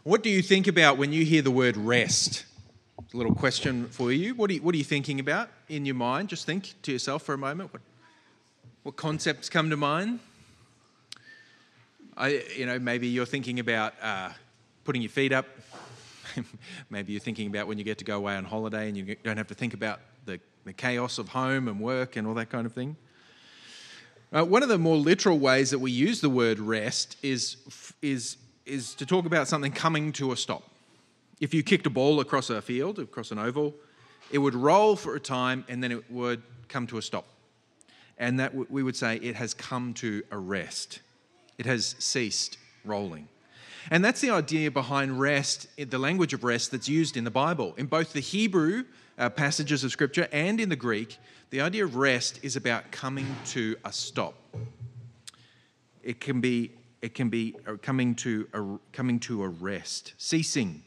What do you think about when you hear the word rest? A little question for you. What are you thinking about in your mind? Just think to yourself for a moment. What concepts come to mind? Maybe you're thinking about putting your feet up. Maybe you're thinking about when you get to go away on holiday and you don't have to think about the chaos of home and work and all that kind of thing. One of the more literal ways that we use the word rest is to talk about something coming to a stop. If you kicked a ball across a field, across an oval, it would roll for a time and then it would come to a stop. And that we would say it has come to a rest. It has ceased rolling. And that's the idea behind rest, the language of rest that's used in the Bible. In both the Hebrew passages of Scripture and in the Greek, the idea of rest is about coming to a stop. It can be coming to a rest, ceasing.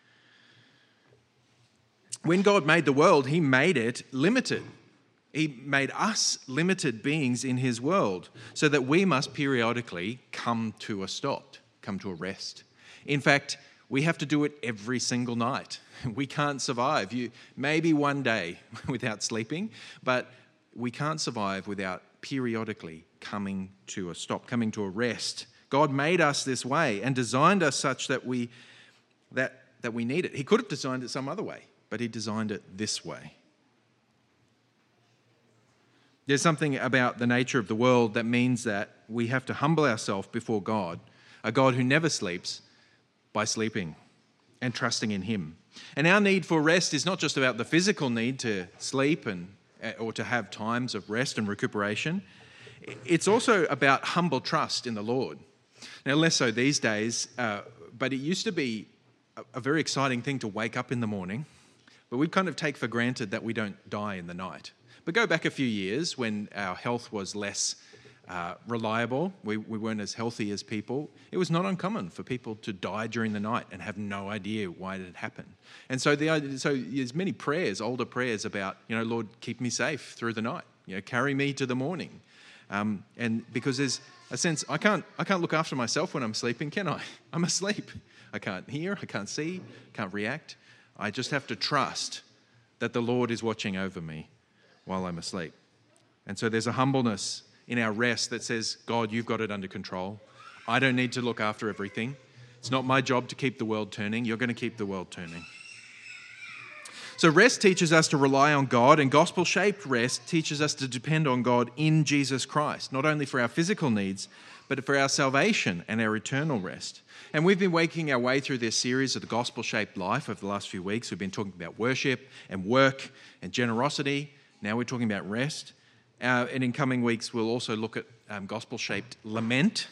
When God made the world, he made it limited. He made us limited beings in his world so that we must periodically come to a stop, come to a rest. In fact, we have to do it every single night. We can't survive. Maybe one day without sleeping, but we can't survive without periodically coming to a stop, coming to a rest. God made us this way and designed us such that we need it. He could have designed it some other way, but he designed it this way. There's something about the nature of the world that means that we have to humble ourselves before God, a God who never sleeps, by sleeping and trusting in him. And our need for rest is not just about the physical need to sleep or to have times of rest and recuperation. It's also about humble trust in the Lord. Now, less so these days, but it used to be a very exciting thing to wake up in the morning, but we kind of take for granted that we don't die in the night. But go back a few years when our health was less reliable, we weren't as healthy as people, it was not uncommon for people to die during the night and have no idea why it had happened. And so there's many prayers, older prayers about, Lord, keep me safe through the night, carry me to the morning. And because there's a sense, I can't look after myself when I'm sleeping, can I? I'm asleep. I can't hear, I can't see, can't react. I just have to trust that the Lord is watching over me while I'm asleep. And so there's a humbleness in our rest that says, God, you've got it under control. I don't need to look after everything. It's not my job to keep the world turning. You're going to keep the world turning. So rest teaches us to rely on God, and gospel-shaped rest teaches us to depend on God in Jesus Christ, not only for our physical needs, but for our salvation and our eternal rest. And we've been making our way through this series of the gospel-shaped life over the last few weeks. We've been talking about worship and work and generosity. Now we're talking about rest. And in coming weeks, we'll also look at gospel-shaped lament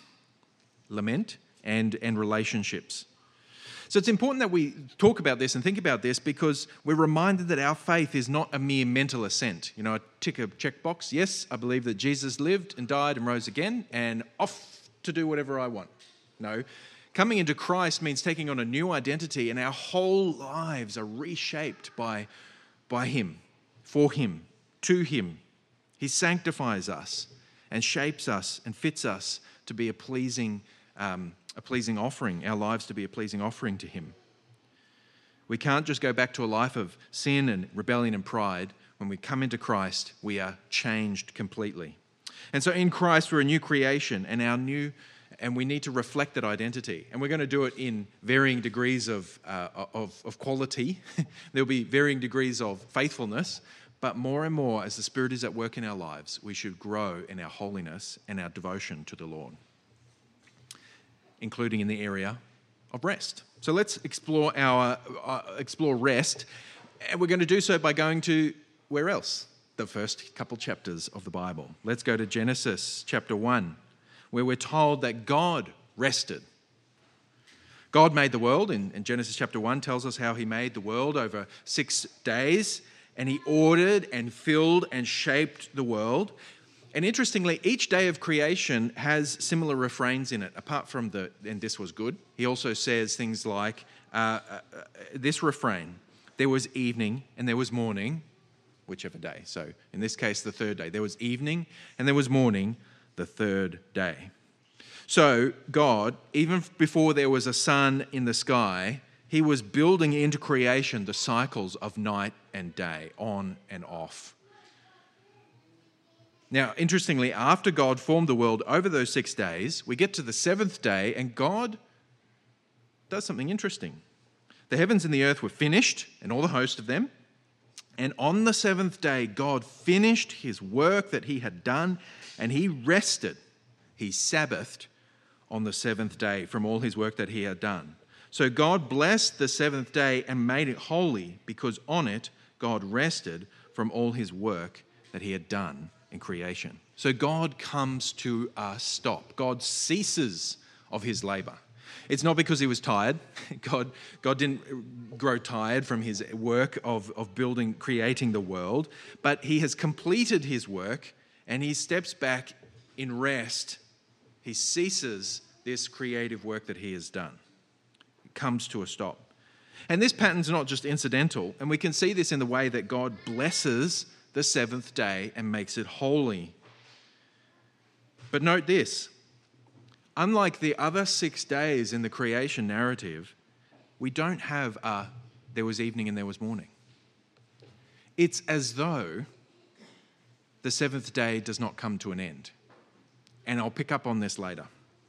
and relationships. So it's important that we talk about this and think about this because we're reminded that our faith is not a mere mental assent. I tick a checkbox. Yes, I believe that Jesus lived and died and rose again, and off to do whatever I want. No, coming into Christ means taking on a new identity, and our whole lives are reshaped by him, for him, to him. He sanctifies us and shapes us and fits us to be a pleasing offering, our lives to be a pleasing offering to him. We can't just go back to a life of sin and rebellion and pride. When we come into Christ, we are changed completely. And so in Christ, we're a new creation and we need to reflect that identity. And we're going to do it in varying degrees of quality. There'll be varying degrees of faithfulness. But more and more, as the Spirit is at work in our lives, we should grow in our holiness and our devotion to the Lord, including in the area of rest. So let's explore rest, and we're going to do so by going to where else? The first couple chapters of the Bible. Let's go to Genesis chapter 1, where we're told that God rested. God made the world, and Genesis chapter 1 tells us how he made the world over 6 days, and he ordered and filled and shaped the world. And interestingly, each day of creation has similar refrains in it, apart from and this was good. He also says things like this refrain, there was evening and there was morning, whichever day. So in this case, the third day. There was evening and there was morning, the third day. So God, even before there was a sun in the sky, he was building into creation the cycles of night and day, on and off. Now, interestingly, after God formed the world over those 6 days, we get to the seventh day and God does something interesting. The heavens and the earth were finished and all the host of them. And on the seventh day, God finished his work that he had done and he rested. He Sabbathed on the seventh day from all his work that he had done. So God blessed the seventh day and made it holy because on it God rested from all his work that he had done in creation. So God comes to a stop. God ceases of his labor. It's not because he was tired. God didn't grow tired from his work of creating the world, but he has completed his work and he steps back in rest. He ceases this creative work that he has done. It comes to a stop. And this pattern's not just incidental, and we can see this in the way that God blesses the seventh day and makes it holy. But note this, unlike the other 6 days in the creation narrative, we don't have there was evening and there was morning. It's as though the seventh day does not come to an end. And I'll pick up on this later.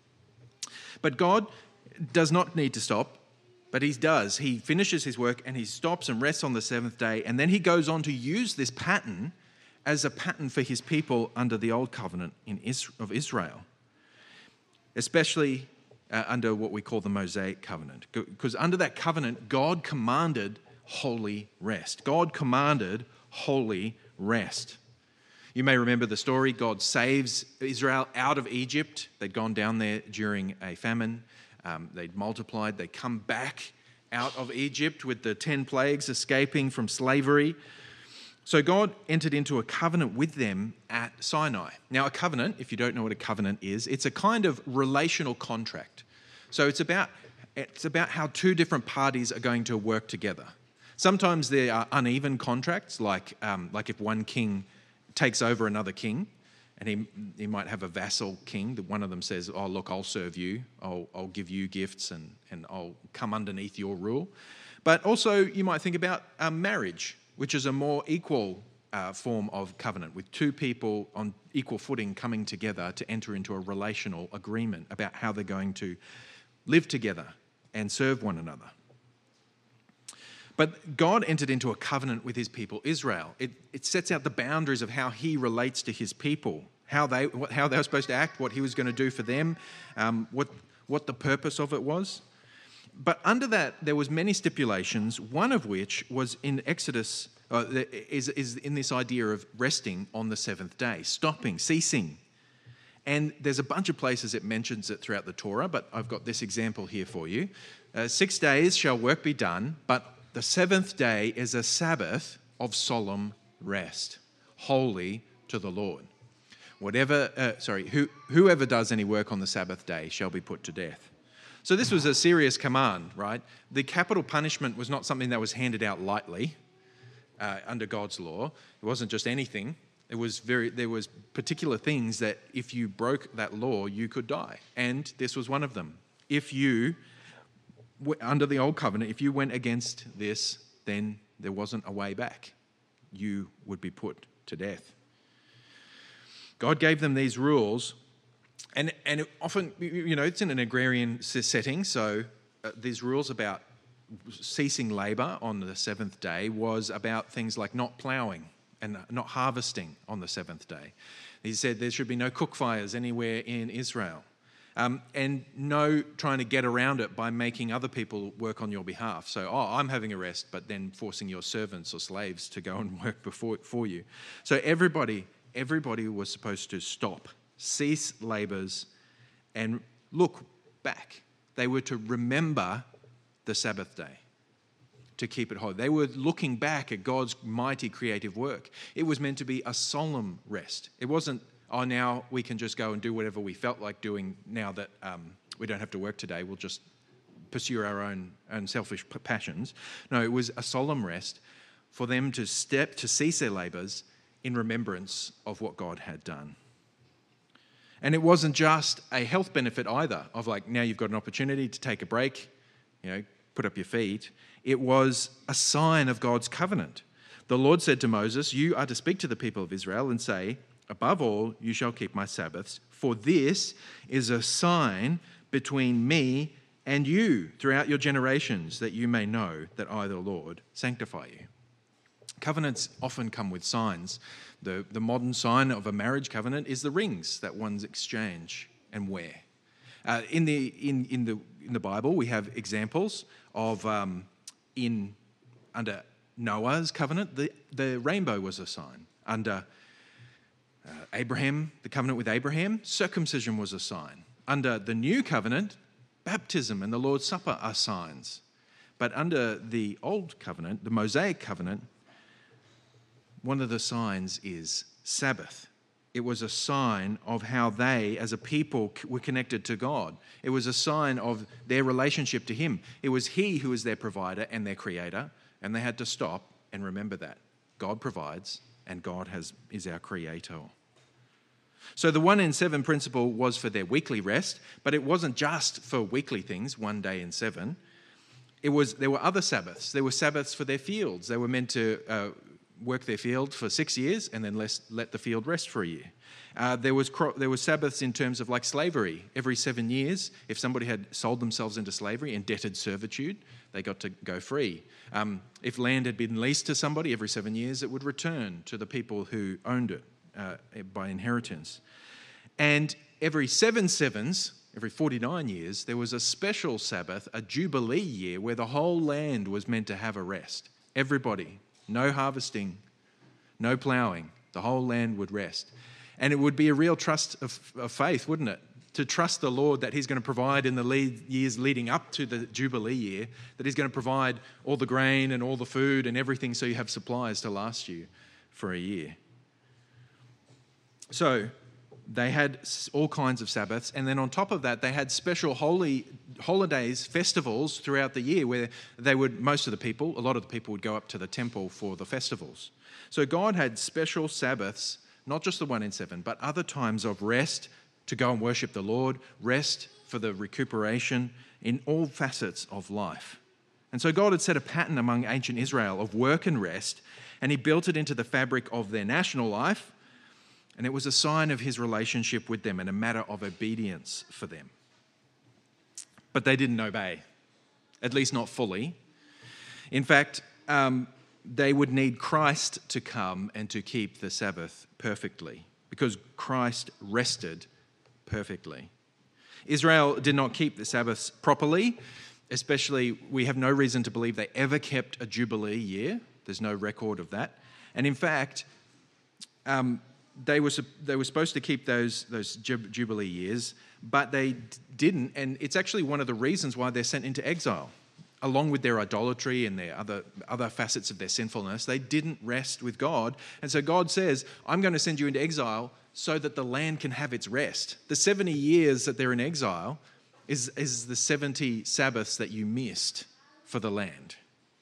But God does not need to stop. But he does. He finishes his work and he stops and rests on the seventh day. And then he goes on to use this pattern as a pattern for his people under the old covenant of Israel, especially under what we call the Mosaic covenant. Because under that covenant, God commanded holy rest. God commanded holy rest. You may remember the story. God saves Israel out of Egypt. They'd gone down there during a famine. They'd multiplied. They come back out of Egypt with the 10 plagues, escaping from slavery. So God entered into a covenant with them at Sinai. Now, a covenant, if you don't know what a covenant is, it's a kind of relational contract. So it's about how two different parties are going to work together. Sometimes there are uneven contracts, like if one king takes over another king, and he might have a vassal king. That one of them says, "Oh, look, I'll serve you. I'll give you gifts, and I'll come underneath your rule." But also, you might think about marriage, which is a more equal form of covenant, with two people on equal footing coming together to enter into a relational agreement about how they're going to live together and serve one another. But God entered into a covenant with his people, Israel. It sets out the boundaries of how he relates to his people, how they were supposed to act, what he was going to do for them, what the purpose of it was. But under that, there was many stipulations, one of which was in Exodus, is in this idea of resting on the seventh day, stopping, ceasing. And there's a bunch of places it mentions it throughout the Torah, but I've got this example here for you. 6 days shall work be done, but the seventh day is a Sabbath of solemn rest, holy to the Lord. Whoever does any work on the Sabbath day shall be put to death. So this was a serious command, right? The capital punishment was not something that was handed out lightly under God's law. It wasn't just anything. There was particular things that if you broke that law, you could die. And this was one of them. If you, under the old covenant, if you went against this, then there wasn't a way back. You would be put to death. God gave them these rules, and it often, it's in an agrarian setting, so these rules about ceasing labour on the seventh day was about things like not ploughing and not harvesting on the seventh day. He said there should be no cook fires anywhere in Israel. And no trying to get around it by making other people work on your behalf. So, I'm having a rest, but then forcing your servants or slaves to go and work for you. So everybody was supposed to stop, cease labours, and look back. They were to remember the Sabbath day, to keep it holy. They were looking back at God's mighty creative work. It was meant to be a solemn rest. It wasn't, now we can just go and do whatever we felt like doing now that we don't have to work today. We'll just pursue our own selfish passions. No, it was a solemn rest for them to cease their labours in remembrance of what God had done. And it wasn't just a health benefit either, of like, now you've got an opportunity to take a break, put up your feet. It was a sign of God's covenant. The Lord said to Moses, "You are to speak to the people of Israel and say, 'Above all, you shall keep my Sabbaths, for this is a sign between me and you throughout your generations, that you may know that I, the Lord, sanctify you.'" Covenants often come with signs. The modern sign of a marriage covenant is the rings that ones exchange and wear. In the Bible, we have examples of under Noah's covenant, the rainbow was a sign. Under Abraham, the covenant with Abraham, circumcision was a sign. Under the new covenant, baptism and the Lord's Supper are signs. But under the old covenant, the Mosaic covenant, one of the signs is Sabbath. It was a sign of how they, as a people, were connected to God. It was a sign of their relationship to Him. It was He who was their provider and their creator, and they had to stop and remember that. God provides, and God is our creator. So the 1 in 7 principle was for their weekly rest, but it wasn't just for weekly things, 1 day in 7. There were other Sabbaths. There were Sabbaths for their fields. They were meant to work their field for 6 years and then let the field rest for a year. There was Sabbaths in terms of like slavery. Every 7 years, if somebody had sold themselves into slavery, indebted servitude, they got to go free. If land had been leased to somebody, every 7 years it would return to the people who owned it by inheritance. And every 7 sevens, every 49 years, there was a special Sabbath, a Jubilee year, where the whole land was meant to have a rest. Everybody. No harvesting, no ploughing. The whole land would rest. And it would be a real trust of faith, wouldn't it? To trust the Lord that He's going to provide in the years leading up to the Jubilee year, that He's going to provide all the grain and all the food and everything so you have supplies to last you for a year. So they had all kinds of Sabbaths, and then on top of that, they had special holidays, festivals throughout the year where a lot of the people would go up to the temple for the festivals. So God had special Sabbaths, not just the 1 in 7, but other times of rest to go and worship the Lord, rest for the recuperation in all facets of life. And so God had set a pattern among ancient Israel of work and rest, and He built it into the fabric of their national life. And it was a sign of His relationship with them and a matter of obedience for them. But they didn't obey, at least not fully. In fact, they would need Christ to come and to keep the Sabbath perfectly, because Christ rested perfectly. Israel did not keep the Sabbaths properly, especially we have no reason to believe they ever kept a Jubilee year. There's no record of that. And in fact, they were supposed to keep those Jubilee years, but they didn't, and it's actually one of the reasons why they're sent into exile. Along with their idolatry and their other facets of their sinfulness, they didn't rest with God. And so God says, I'm going to send you into exile so that the land can have its rest. The 70 years that they're in exile is the 70 Sabbaths that you missed for the land.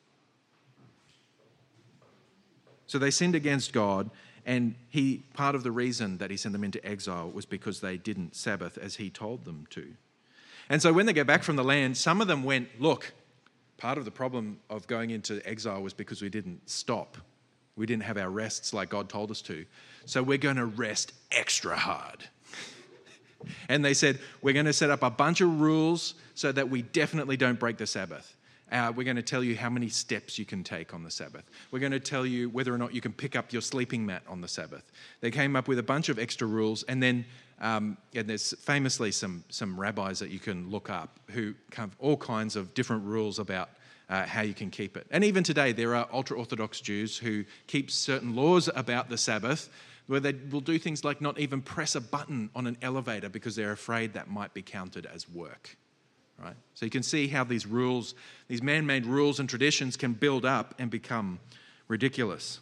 So they sinned against God, and part of the reason that He sent them into exile was because they didn't Sabbath as He told them to. And so when they go back from the land, some of them went, look, part of the problem of going into exile was because we didn't stop. We didn't have our rests like God told us to. So we're going to rest extra hard. And they said, we're going to set up a bunch of rules so that we definitely don't break the Sabbath. We're going to tell you how many steps you can take on the Sabbath. We're going to tell you whether or not you can pick up your sleeping mat on the Sabbath. They came up with a bunch of extra rules, and then there's famously some rabbis that you can look up who have all kinds of different rules about how you can keep it. And even today, there are ultra-Orthodox Jews who keep certain laws about the Sabbath, where they will do things like not even press a button on an elevator because they're afraid that might be counted as work. Right? So you can see how these rules, these man-made rules and traditions can build up and become ridiculous.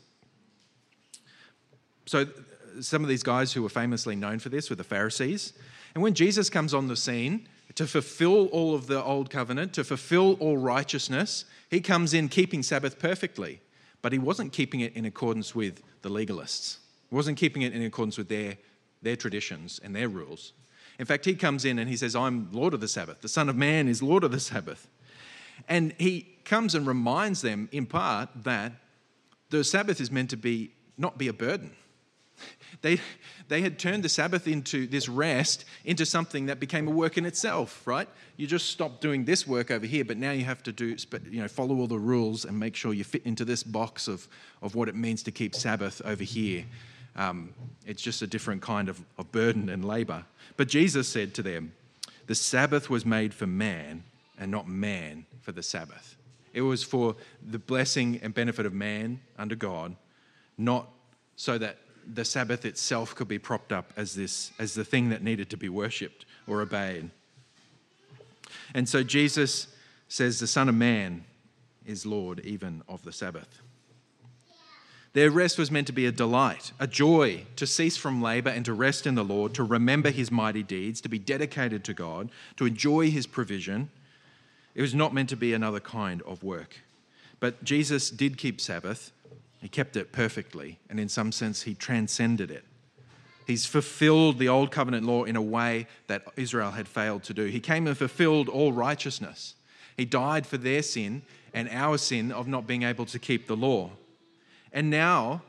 So some of these guys who were famously known for this were the Pharisees. And when Jesus comes on the scene to fulfill all of the old covenant, to fulfill all righteousness, He comes in keeping Sabbath perfectly. But He wasn't keeping it in accordance with the legalists. He wasn't keeping it in accordance with their their traditions and their rules. In fact, he comes in and he says, I'm Lord of the Sabbath. The Son of Man is Lord of the Sabbath. And he comes and reminds them in part that the Sabbath is meant to not be a burden. They had turned the Sabbath into this rest into something that became a work in itself, right? You just stop doing this work over here, but now you have to follow all the rules and make sure you fit into this box of what it means to keep Sabbath over here. It's just a different kind of burden and labor. But Jesus said to them, the Sabbath was made for man and not man for the Sabbath. It was for the blessing and benefit of man under God, not so that the Sabbath itself could be propped up as the thing that needed to be worshipped or obeyed. And so Jesus says the Son of Man is Lord even of the Sabbath. Their rest was meant to be a delight, a joy, to cease from labor and to rest in the Lord, to remember his mighty deeds, to be dedicated to God, to enjoy his provision. It was not meant to be another kind of work. But Jesus did keep Sabbath. He kept it perfectly, and in some sense, he transcended it. He's fulfilled the old covenant law in a way that Israel had failed to do. He came and fulfilled all righteousness. He died for their sin and our sin of not being able to keep the law. And now,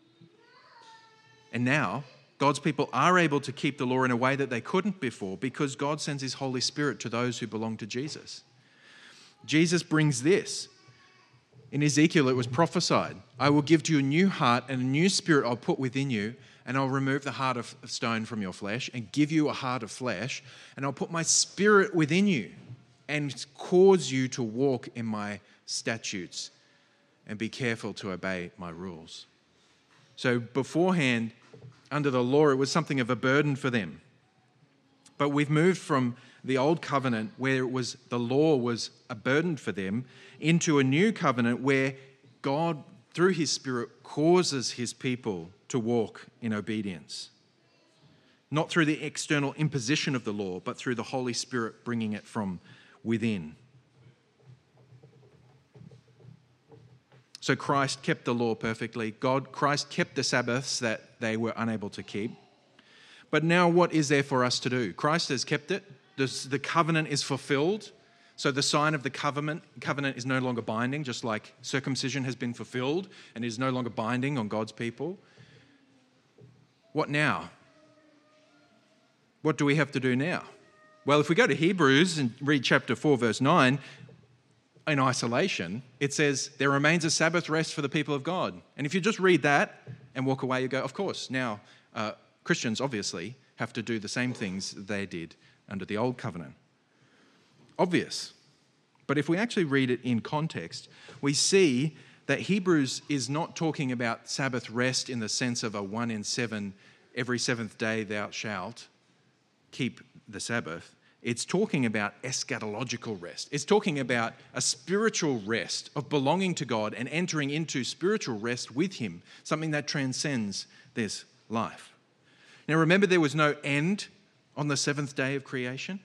God's people are able to keep the law in a way that they couldn't before because God sends his Holy Spirit to those who belong to Jesus. Jesus brings this. In Ezekiel, it was prophesied, I will give to you a new heart and a new spirit I'll put within you, and I'll remove the heart of stone from your flesh and give you a heart of flesh, and I'll put my spirit within you and cause you to walk in my statutes and be careful to obey my rules. So beforehand, under the law, it was something of a burden for them. But we've moved from the old covenant where the law was a burden for them into a new covenant where God, through his Spirit, causes his people to walk in obedience. Not through the external imposition of the law, but through the Holy Spirit bringing it from within. So Christ kept the law perfectly. Christ kept the Sabbaths that they were unable to keep. But now what is there for us to do? Christ has kept it. The covenant is fulfilled. So the sign of the covenant is no longer binding, just like circumcision has been fulfilled and is no longer binding on God's people. What now? What do we have to do now? Well, if we go to Hebrews and read chapter 4, verse 9, in isolation, it says, there remains a Sabbath rest for the people of God. And if you just read that and walk away, you go, of course, now Christians obviously have to do the same things they did under the old covenant. Obvious. But if we actually read it in context, we see that Hebrews is not talking about Sabbath rest in the sense of a 1 in 7, every seventh day thou shalt keep the Sabbath. It's talking about eschatological rest. It's talking about a spiritual rest of belonging to God and entering into spiritual rest with him, something that transcends this life. Now remember, there was no end on the seventh day of creation.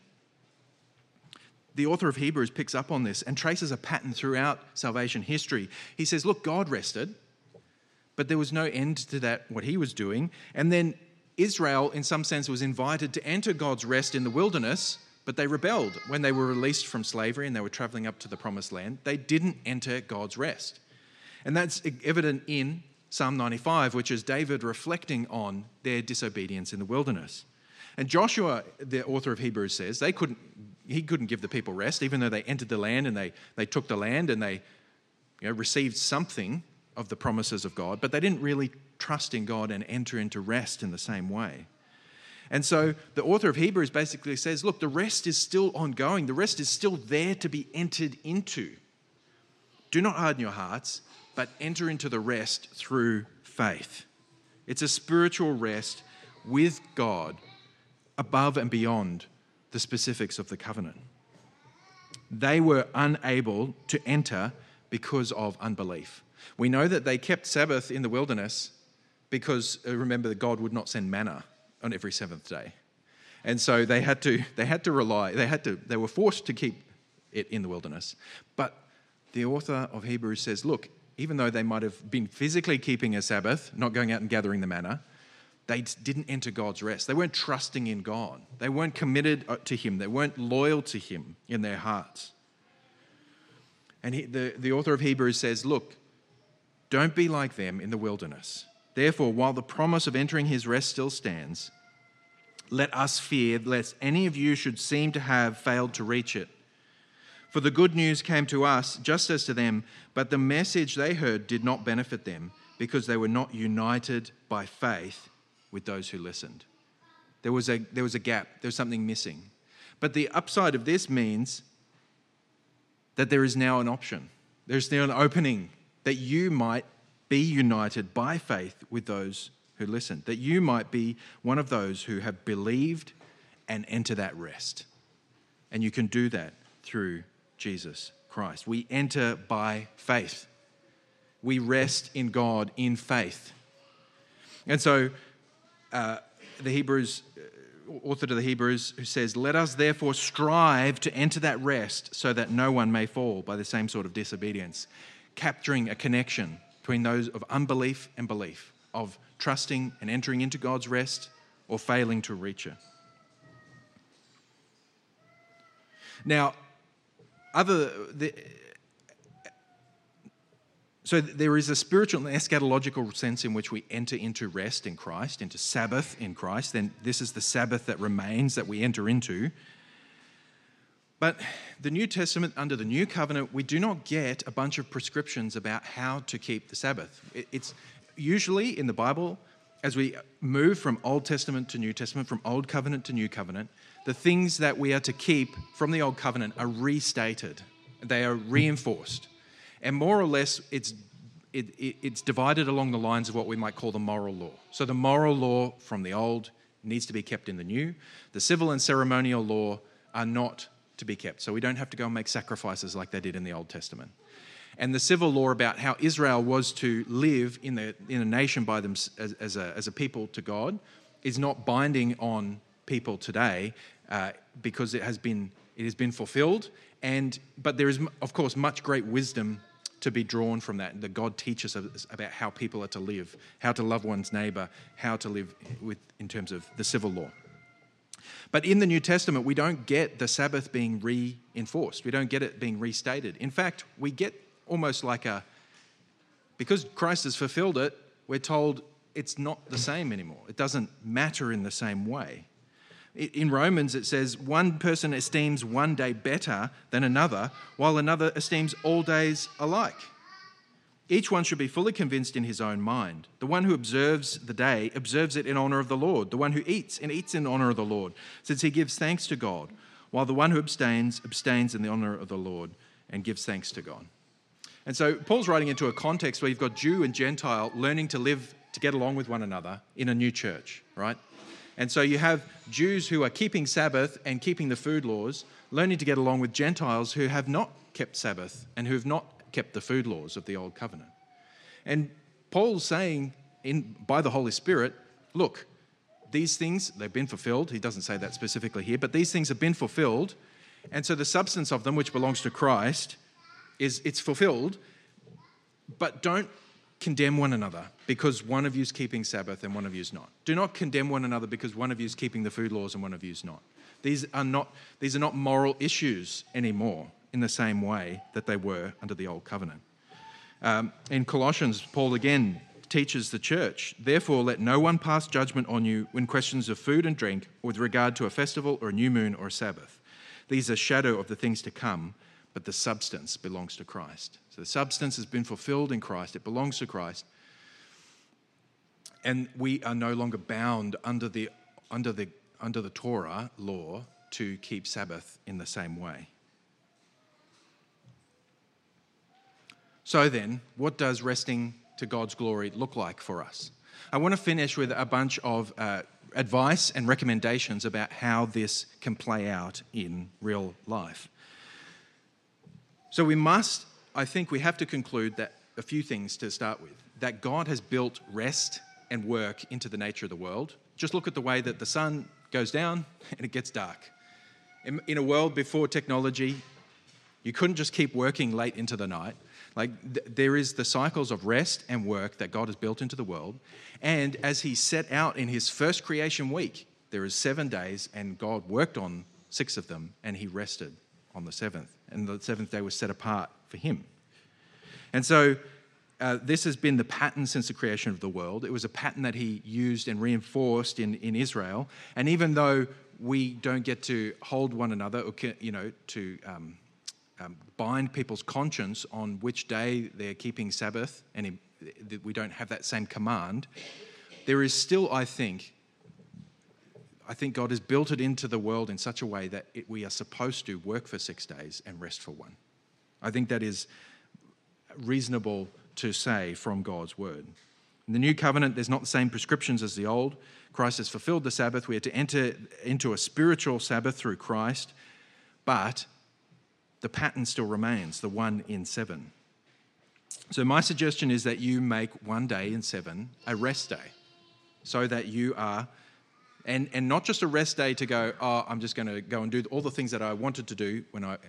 The author of Hebrews picks up on this and traces a pattern throughout salvation history. He says, look, God rested, but there was no end to that, what he was doing. And then Israel, in some sense, was invited to enter God's rest in the wilderness, but they rebelled when they were released from slavery and they were traveling up to the promised land. They didn't enter God's rest. And that's evident in Psalm 95, which is David reflecting on their disobedience in the wilderness. And Joshua, the author of Hebrews, says he couldn't give the people rest, even though they entered the land and they took the land and they received something of the promises of God, but they didn't really trust in God and enter into rest in the same way. And so the author of Hebrews basically says, look, the rest is still ongoing. The rest is still there to be entered into. Do not harden your hearts, but enter into the rest through faith. It's a spiritual rest with God above and beyond the specifics of the covenant. They were unable to enter because of unbelief. We know that they kept Sabbath in the wilderness because, remember, that God would not send manna on every seventh day. And so they were forced to keep it in the wilderness. But the author of Hebrews says, look, even though they might have been physically keeping a Sabbath, not going out and gathering the manna, they didn't enter God's rest. They weren't trusting in God. They weren't committed to him. They weren't loyal to him in their hearts. And the author of Hebrews says, look, don't be like them in the wilderness. Therefore, while the promise of entering his rest still stands, let us fear lest any of you should seem to have failed to reach it. For the good news came to us just as to them, but the message they heard did not benefit them because they were not united by faith with those who listened. There was a gap. There was something missing. But the upside of this means that there is now an option. There's now an opening that you might be united by faith with those who listen, that you might be one of those who have believed and enter that rest. And you can do that through Jesus Christ. We enter by faith. We rest in God in faith. And so the Hebrews, author to the Hebrews, who says, let us therefore strive to enter that rest so that no one may fall by the same sort of disobedience, capturing a connection between those of unbelief and belief, of trusting and entering into God's rest or failing to reach it. Now, so there is a spiritual and eschatological sense in which we enter into rest in Christ, into Sabbath in Christ. Then this is the Sabbath that remains that we enter into. But the New Testament, under the New Covenant, we do not get a bunch of prescriptions about how to keep the Sabbath. It's usually in the Bible, as we move from Old Testament to New Testament, from Old Covenant to New Covenant, the things that we are to keep from the Old Covenant are restated. They are reinforced. And more or less, it's divided along the lines of what we might call the moral law. So the moral law from the Old needs to be kept in the New. The civil and ceremonial law are not to be kept. So we don't have to go and make sacrifices like they did in the Old Testament. And the civil law about how Israel was to live in a nation by them as a people to God is not binding on people today because it has been fulfilled. But there is, of course, much great wisdom to be drawn from that God teaches us about how people are to live, how to love one's neighbour, how to live in terms of the civil law. But in the New Testament, we don't get the Sabbath being reinforced. We don't get it being restated. In fact, we get almost like because Christ has fulfilled it, we're told it's not the same anymore. It doesn't matter in the same way. In Romans, it says, one person esteems one day better than another, while another esteems all days alike. Each one should be fully convinced in his own mind. The one who observes the day observes it in honour of the Lord. The one who eats in honour of the Lord, since he gives thanks to God, while the one who abstains in the honour of the Lord and gives thanks to God. And so Paul's writing into a context where you've got Jew and Gentile learning to live, to get along with one another in a new church, right? And so you have Jews who are keeping Sabbath and keeping the food laws, learning to get along with Gentiles who have not kept Sabbath and who have not kept the food laws of the Old Covenant. And Paul's saying by the Holy Spirit, look, these things, they've been fulfilled. He doesn't say that specifically here, but these things have been fulfilled. And so the substance of them, which belongs to Christ, it's fulfilled. But don't condemn one another because one of you is keeping Sabbath and one of you is not. Do not condemn one another because one of you is keeping the food laws and one of you is not. These are not moral issues anymore in the same way that they were under the Old Covenant. In Colossians, Paul again teaches the church, therefore let no one pass judgment on you in questions of food and drink or with regard to a festival or a new moon or a Sabbath. These are shadow of the things to come, but the substance belongs to Christ. So the substance has been fulfilled in Christ. It belongs to Christ. And we are no longer bound under the Torah law to keep Sabbath in the same way. So then, what does resting to God's glory look like for us? I want to finish with a bunch of advice and recommendations about how this can play out in real life. So I think we have to conclude that a few things to start with. That God has built rest and work into the nature of the world. Just look at the way that the sun goes down and it gets dark. In a world before technology, you couldn't just keep working late into the night. Like there is the cycles of rest and work that God has built into the world. And as he set out in his first creation week, there is 7 days, and God worked on 6 of them, and he rested on the 7th. And the 7th day was set apart for him. And so this has been the pattern since the creation of the world. It was a pattern that he used and reinforced in Israel. And even though we don't get to hold one another, or to bind people's conscience on which day they're keeping Sabbath, and we don't have that same command, there is still, I think God has built it into the world in such a way that we are supposed to work for 6 days and rest for 1. I think that is reasonable to say from God's word. In the new covenant, there's not the same prescriptions as the old. Christ has fulfilled the Sabbath. We are to enter into a spiritual Sabbath through Christ, but the pattern still remains, the 1 in 7. So my suggestion is that you make 1 day in 7 a rest day, so that you are, and not just a rest day to go, I'm just going to go and do all the things that I wanted to do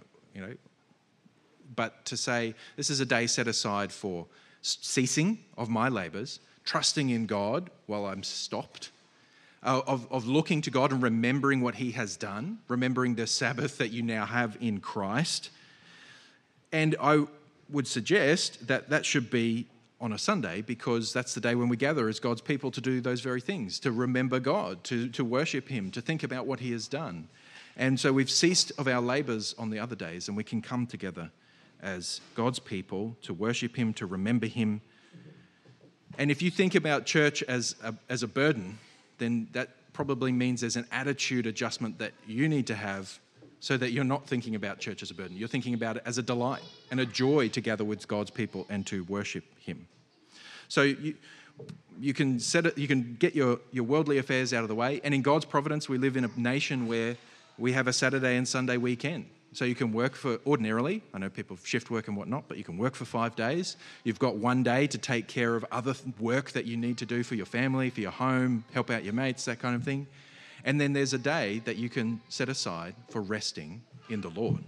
but to say, this is a day set aside for ceasing of my labours, trusting in God while I'm stopped, of looking to God and remembering what he has done, remembering the Sabbath that you now have in Christ. And I would suggest that that should be on a Sunday, because that's the day when we gather as God's people to do those very things, to remember God, to worship him, to think about what he has done. And so we've ceased of our labours on the other days, and we can come together as God's people to worship him, to remember him. And if you think about church as a burden, then that probably means there's an attitude adjustment that you need to have, so that you're not thinking about church as a burden. You're thinking about it as a delight and a joy to gather with God's people and to worship him. So you can get your worldly affairs out of the way. And in God's providence, we live in a nation where we have a Saturday and Sunday weekend. So you can work for, ordinarily, I know people shift work and whatnot, but you can work for 5 days. You've got 1 day to take care of other work that you need to do for your family, for your home, help out your mates, that kind of thing. And then there's a day that you can set aside for resting in the Lord.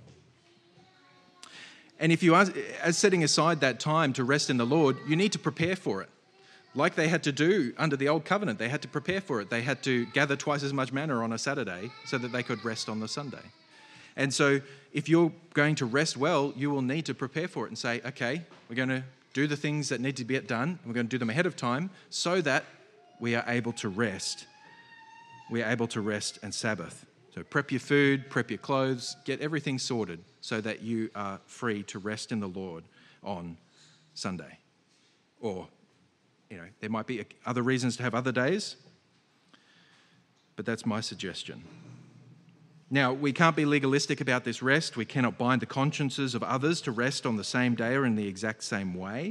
And if you are as setting aside that time to rest in the Lord, you need to prepare for it. Like they had to do under the old covenant, they had to prepare for it. They had to gather twice as much manna on a Saturday so that they could rest on the Sunday. And so if you're going to rest well, you will need to prepare for it and say, okay, we're going to do the things that need to be done, and we're going to do them ahead of time so that we are able to rest. We are able to rest and Sabbath. So prep your food, prep your clothes, get everything sorted so that you are free to rest in the Lord on Sunday. Or, there might be other reasons to have other days, but that's my suggestion. Now, we can't be legalistic about this rest. We cannot bind the consciences of others to rest on the same day or in the exact same way.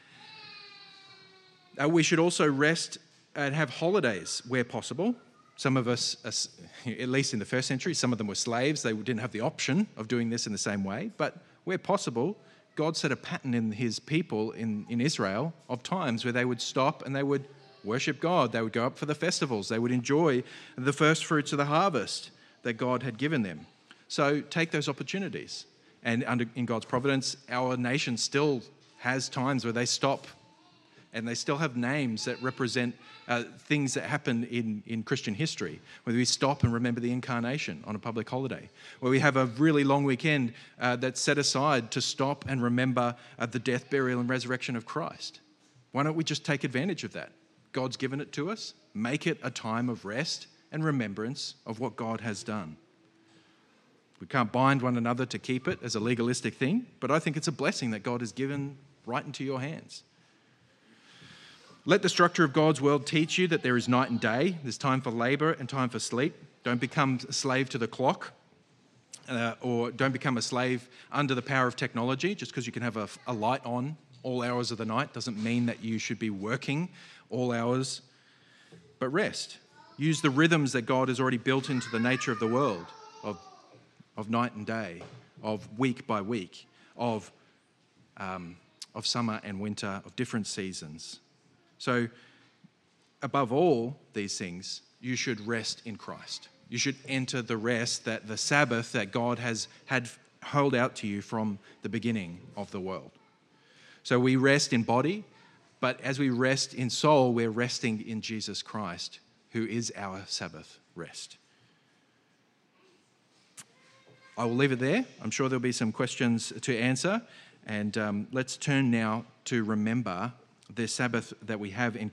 We should also rest and have holidays where possible. Some of us, at least in the first century, some of them were slaves. They didn't have the option of doing this in the same way. But where possible, God set a pattern in his people in Israel of times where they would stop and they would worship God. They would go up for the festivals. They would enjoy the first fruits of the harvest that God had given them. So take those opportunities. And in God's providence, our nation still has times where they stop, and they still have names that represent things that happen in Christian history, where we stop and remember the incarnation on a public holiday, where we have a really long weekend that's set aside to stop and remember the death, burial, and resurrection of Christ. Why don't we just take advantage of that? God's given it to us. Make it a time of rest and remembrance of what God has done. We can't bind one another to keep it as a legalistic thing, but I think it's a blessing that God has given right into your hands. Let the structure of God's world teach you that there is night and day. There's time for labour and time for sleep. Don't become a slave to the clock, or don't become a slave under the power of technology. Just because you can have a light on all hours of the night doesn't mean that you should be working all hours, but rest. Use the rhythms that God has already built into the nature of the world, of night and day, of week by week, of summer and winter, of different seasons. So, above all these things, you should rest in Christ. You should enter the rest, that the Sabbath that God had held out to you from the beginning of the world. So we rest in body, but as we rest in soul, we're resting in Jesus Christ, who is our Sabbath rest. I will leave it there. I'm sure there'll be some questions to answer. And let's turn now to remember the Sabbath that we have in